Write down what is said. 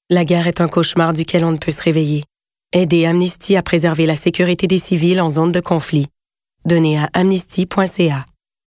La guerre est un cauchemar duquel on ne peut se réveiller. Aidez Amnesty à préserver la sécurité des civils en zone de conflit. Donnez à amnesty.ca.